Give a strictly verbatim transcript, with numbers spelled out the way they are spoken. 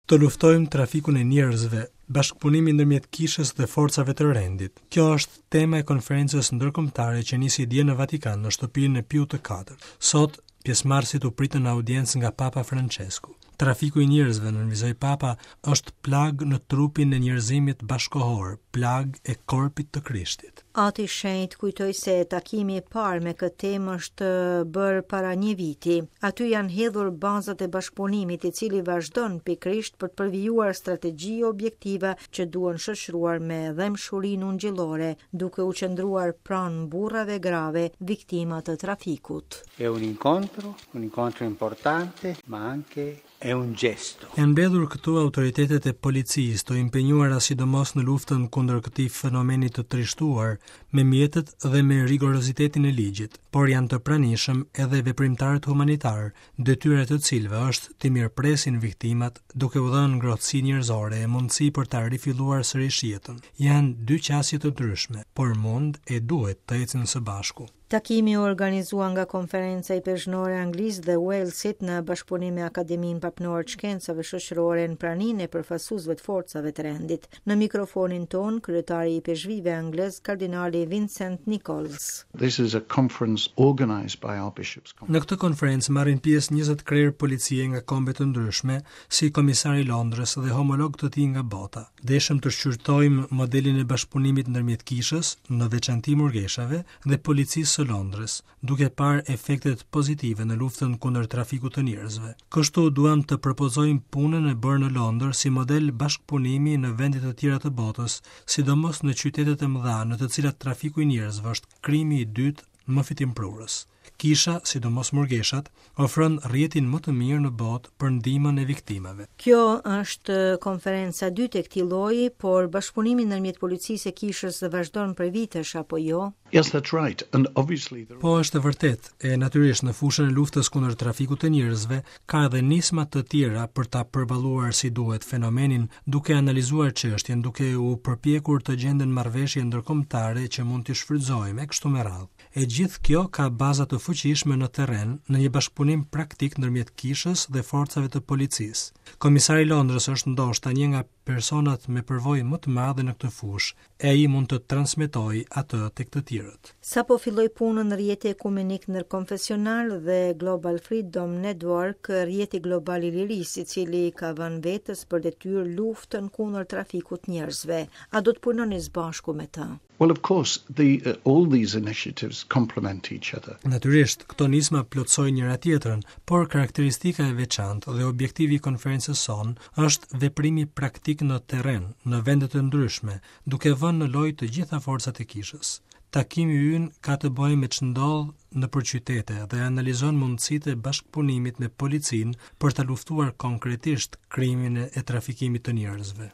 Të luftojmë trafikun e njerëzve, bashkëpunimi ndërmjet kishës dhe forcave të rendit. Kjo është tema e konferencës ndërkombëtare që nisi dje në Vatikan në shtëpinë e Piut të katërt. Sot pjesëmarrësit u pritën audiencë nga Papa Francesku. Trafiku i njerëzve, nënvizoi Papa, është plag në trupin e njerëzimit bashkohor, plag e korpit të Krishtit. Ati Shenjt kujtoi se takimi i parë me këtë temë është bërë para një viti. Aty janë hedhur bazat e bashkëpunimit i cili vazhdon pikërisht për të përvijuar strategji objektive që duhen shoqëruar me dhemshurinë ungjillore, duke u qëndruar pranë burrave grave, viktima të trafikut. È un incontro, un incontro importante, ma anche è un gesto. Janë mbledhur këtu autoritetet e policisë të impenjuara sidomos në luftën kundër këtij fenomeni të trishtuar me mjetet dhe me rigorozitetin e ligjit, por janë të pranishëm edhe veprimtarët humanitar, detyra të cilëve është të mirëpresin viktimat duke u dhënë ngrohtësi njerëzore e mundësi për ta rifilluar sërish jetën. Janë dy qasje të ndryshme, por mund e duhet të ecin së bashku. Takimi u organizua nga Konferenca i Pezhnore Anglisë dhe Walesit në bashkëpunim me Akademinë Papnore të Shkencave Shoqërore në praninë e përfaqësuesve të forcave të rendit. Në mikrofonin ton, kryetari i peshvive anglez, kardinali Vincent Nichols. This is a conference organized by our bishops. Në këtë konferencë marrin pjesë njëzet krerë policie nga kombe të ndryshme, si komisari i Londrës dhe homolog të tij nga bota. Deshëm të shqyrtojmë modelin e bashkëpunimit ndërmjet kishës, në veçanti murgeshave dhe policisë së Londrës, duke parë efektet pozitive në luftën kundër trafikut të njerëzve. Kështu duam të propozojmë punën e bërë në Londër si model bashkëpunimi në vende të tjera të botës, sidomos në qytetet e mëdha në të cilat trafiku i njerëzve është krimi i dytë më fitimprurës. Kisha, sidomos murgeshat, ofron rrjetin më të mirë në botë për ndihmën e viktimave. Kjo është konferenca e dytë e këtij lloji, por bashkëpunimi ndërmjet policisë e kishës vazhdon për vitesh apo jo? Yes, that's right. And obviously there... Po është vërtet, e natyrisht në fushën e luftës kundër trafikut të njerëzve ka edhe nisma të tjera për ta përballuar si duhet fenomenin, duke analizuar çështjen, duke u përpjekur të gjenden marrëveshje ndërkombëtare që mund të shfrytëzojmë e kështu me radhë. E gjithë kjo ka baza të fuqishme në terren, në një bashkëpunim praktik ndërmjet kishës dhe forcave të policisë. Komisari i Londrës është ndoshta një nga personat me përvojë më të madhe në këtë fushë, e ai mund të transmetojë atë tek të tjerët. Sapo filloi punën rrjeti ekumenik ndërkonfesional dhe Global Freedom Network, rrjeti global i lirisë, i cili ka vënë vetës për detyrë luftën kundër trafikut njerëzve. A do të punoni së bashku me ta? Well, of course, the, uh, all these initiatives complement each other. Natyrisht, këto nisma plotësojnë njëra tjetrën, por karakteristika e veçantë dhe objektivi i konferencës son është veprimi praktik në terren, në vende të ndryshme, duke vënë në lojë të gjitha forcat e kishës. Takimi ynë ka të bëjë me ç'ndodh nëpër qytete dhe analizon mundësitë e bashkëpunimit me policinë për ta luftuar konkretisht krimin e trafikimit të njerëzve.